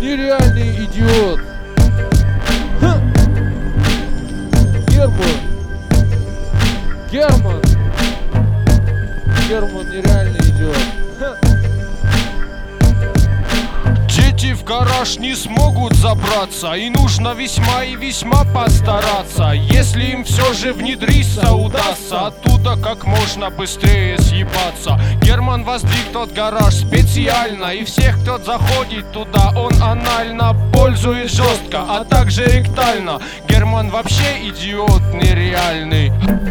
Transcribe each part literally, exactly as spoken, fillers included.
нереальный идиот. Ха. Герман. Герман. Герман нереальный идиот. Ха. Дети в гараж не смогут забраться, и нужно весьма и весьма постараться. Если им все же внедриться удастся, оттуда как можно быстрее съебаться. Герман воздвиг тот гараж специально, и всех, кто заходит туда, он анально пользует жестко, а также ректально. Герман вообще идиот нереальный.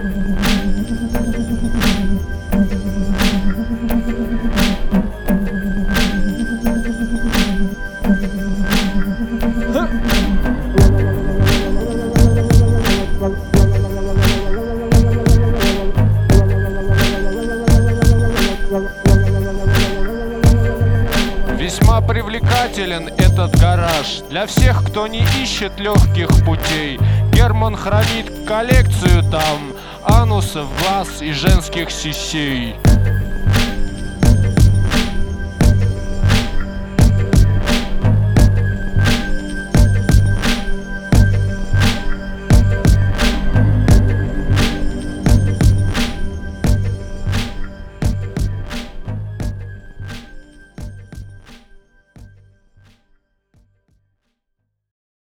Весьма привлекателен этот гараж для всех, кто не ищет легких путей. Герман хранит коллекцию там анусов, глаз и женских сисей.